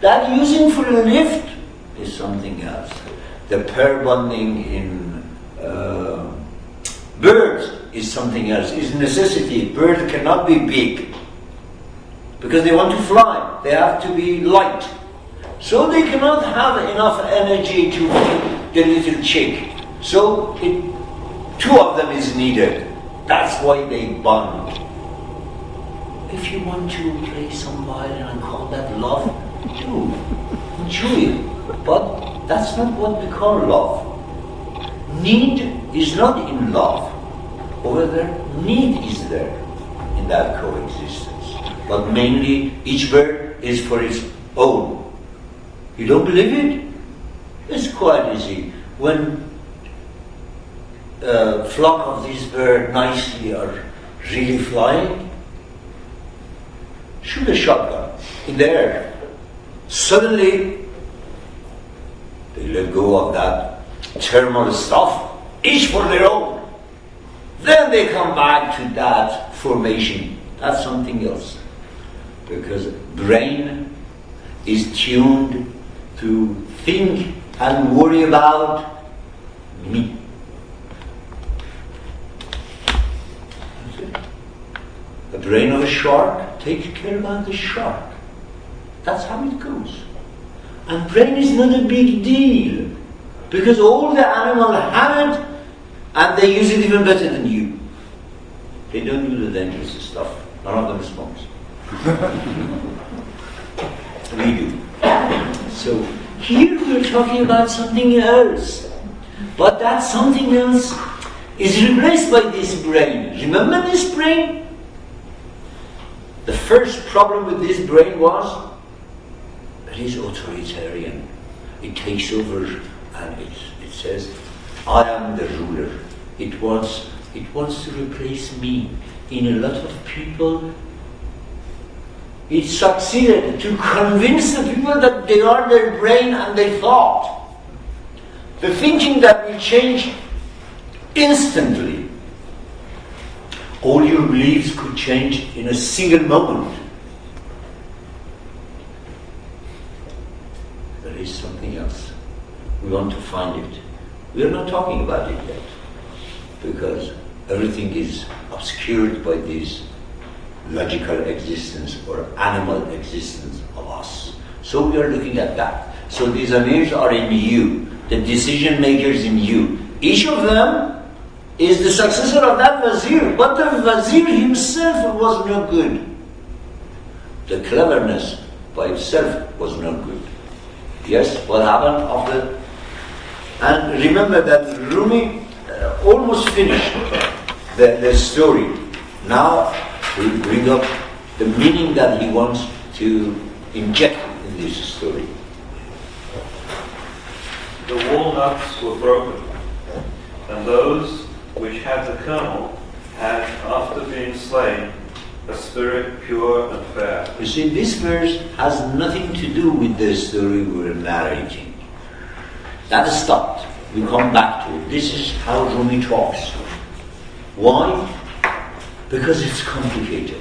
That using for a lift is something else. The pair bonding in birds is something else. It's a necessity. Birds cannot be big because they want to fly. They have to be light. So they cannot have enough energy to feed the little chick. So two of them is needed. That's why they bond. If you want to play some violin and call that love, do. Enjoy it. But that's not what we call love. Need is not in love. However, need is there in that coexistence. But mainly, each bird is for its own. You don't believe it? It's quite easy. When a flock of these birds nicely are really flying, shoot a shotgun in the air. Suddenly, they let go of that thermal stuff, each for their own. Then they come back to that formation. That's something else. Because brain is tuned to think and worry about me. The brain of a shark takes care about the shark. That's how it goes. And brain is not a big deal. Because all the animals have it and they use it even better than you. They don't do the dangerous stuff. None of them smokes. We do. So here we're talking about something else. But that something else is replaced by this brain. Remember this brain? The first problem with this brain was it is authoritarian. It takes over and it says, I am the ruler. It wants to replace me. In a lot of people, it succeeded to convince the people that they are their brain and their thought. The thinking that will change instantly. All your beliefs could change in a single moment. There is something else. We want to find it. We are not talking about it yet, because everything is obscured by this logical existence or animal existence of us. So we are looking at that. So these amirs are in you, the decision makers in you. Each of them is the successor of that wazir, but the wazir himself was no good. The cleverness by itself was no good. Yes, what happened after? And remember that Rumi almost finished the story. Now we bring up the meaning that he wants to inject in this story. The walnuts were broken, and those which had the kernel had, after being slain, a spirit pure and fair. You see, this verse has nothing to do with the story we're narrating. That is stopped. We come back to it. This is how Rumi talks. Why? Because it's complicated.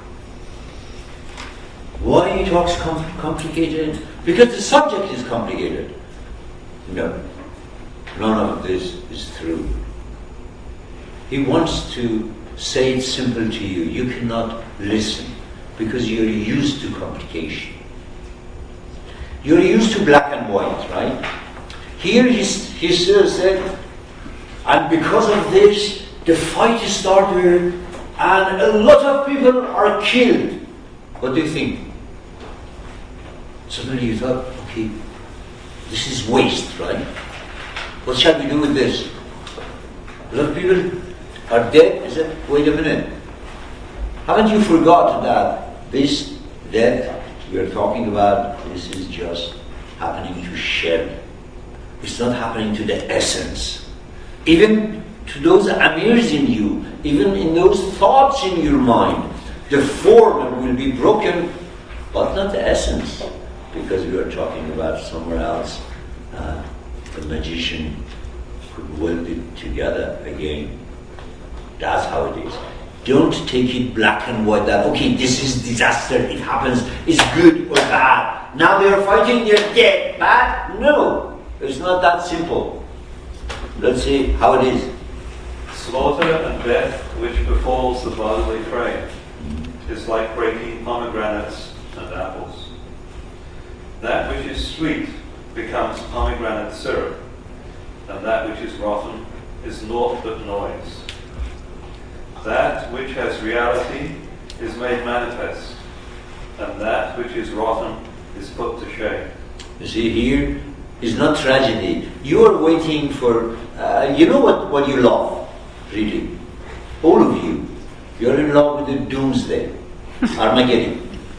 Why he talks complicated? Because the subject is complicated. No. None of this is true. He wants to say it simple to you. You cannot listen because you're used to complication. You're used to black and white, right? Here he said, and because of this, the fight started and a lot of people are killed. What do you think? Suddenly you thought, okay, this is waste, right? What shall we do with this? A lot of people are dead. I said, wait a minute. Haven't you forgotten that this death we are talking about, this is just happening to shell. It's not happening to the essence. Even to those amirs in you, even in those thoughts in your mind, the form will be broken, but not the essence, because we are talking about somewhere else. The magician could weld it together again. That's how it is. Don't take it black and white that, okay, this is disaster, it happens, it's good or bad. Now they are fighting, they're dead. Bad? No. It's not that simple. Let's see how it is. Slaughter and death which befalls the bodily frame is like breaking pomegranates and apples. That which is sweet becomes pomegranate syrup, and that which is rotten is naught but noise. That which has reality is made manifest, and that which is rotten is put to shame. You see, here is not tragedy. You are waiting for, you know what you love, really. All of you. You're in love with the doomsday. Armageddon.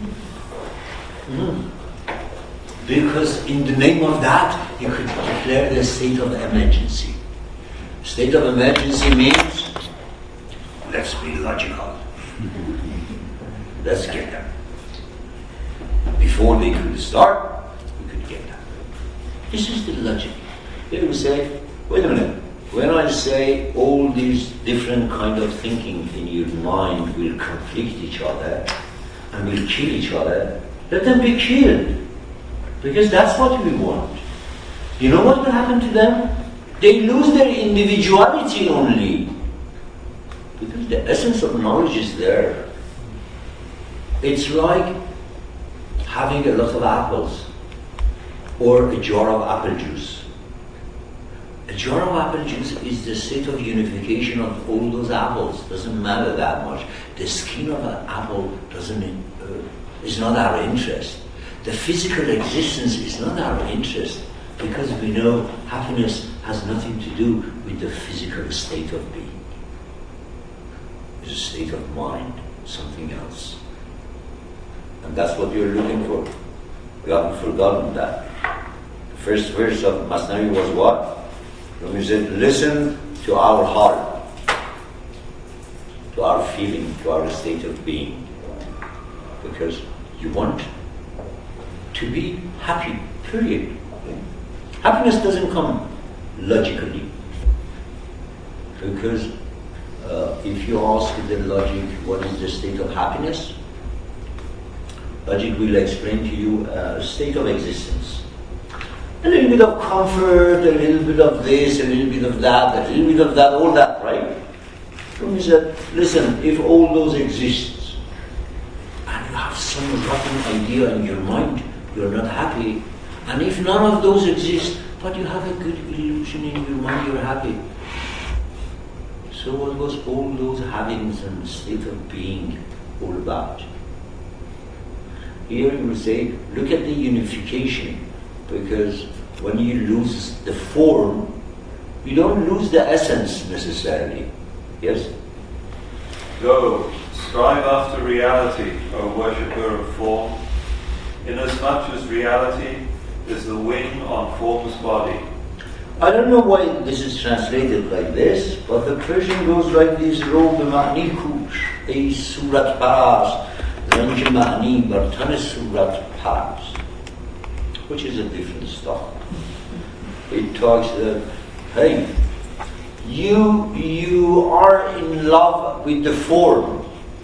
Because in the name of that, you could declare the state of emergency. State of emergency means, let's be logical. Let's get them. Before they could start, we could get them. This is the logic. They will say, wait a minute, when I say all these different kind of thinking in your mind will conflict each other and will kill each other, let them be killed. Because that's what we want. You know what will happen to them? They lose their individuality only. Because the essence of knowledge is there. It's like having a lot of apples or a jar of apple juice. A jar of apple juice is the state of unification of all those apples. Doesn't matter that much. The skin of an apple is not our interest. The physical existence is not our interest, because we know happiness has nothing to do with the physical state of being. It's a state of mind, something else. And that's what you're looking for. We haven't forgotten that. The first verse of Masnavi was what? When we said, listen to our heart, to our feeling, to our state of being. Because you want to be happy, period. Happiness doesn't come logically. Because if you ask the logic, what is the state of happiness? Logic will explain to you a state of existence. A little bit of comfort, a little bit of this, a little bit of that, a little bit of that, all that, right? So he said, listen, if all those exist, and you have some rotten idea in your mind, you're not happy. And if none of those exist, but you have a good illusion in your mind, you're happy. So what was all those havings and state of being all about? Here you will say, look at the unification, because when you lose the form, you don't lose the essence necessarily. Yes? Go, strive after reality, O worshipper of form, inasmuch as reality is the wing on form's body. I don't know why this is translated like this, but the Persian goes like this, Ro b'ma'ni kush, ey surat paras, ranj ma'ni bartan surat paras, which is a different stuff. It talks that, hey, you are in love with the form.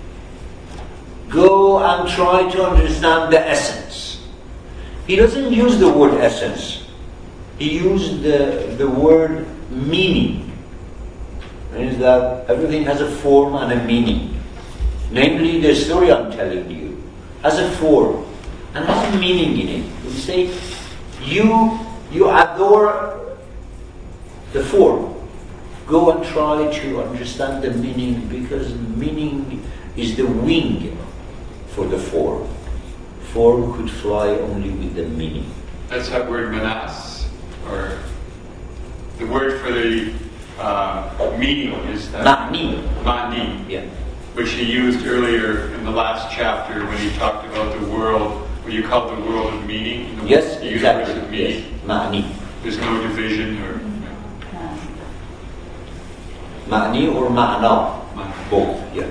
Go and try to understand the essence. He doesn't use the word essence. He used the word meaning. Means that everything has a form and a meaning. Namely, the story I'm telling you has a form and has a meaning in it. We say, you adore the form. Go and try to understand the meaning, because meaning is the wing for the form. Form could fly only with the meaning. That's that word manas, or the word for the meaning is that ma'ni, yeah, which he used earlier in the last chapter when he talked about the world, what you call the world of meaning. Yes, the exactly. universe of meaning. Yes. Ma'ni. There's no division or. Ma'ni or ma'na, both. Yeah.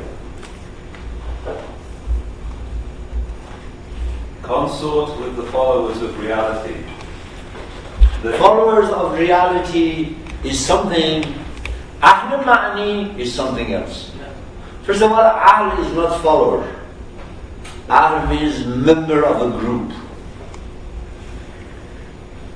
Consort with the followers of reality. The followers of reality is something. Ahl ma'ni is something else. First of all, Ahl is not follower. Ahl means member of a group.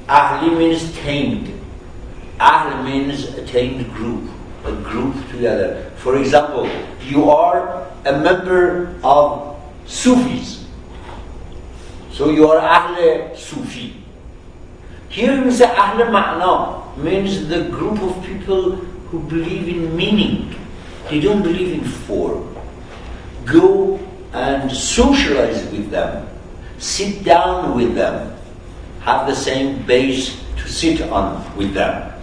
Ahli means tamed. Ahl means a tamed group, a group together. For example, you are a member of Sufis. So you are Ahl Sufi. Here we say Ahl Ma'na, means the group of people who believe in meaning. They don't believe in form. Go and socialize with them. Sit down with them. Have the same base to sit on with them.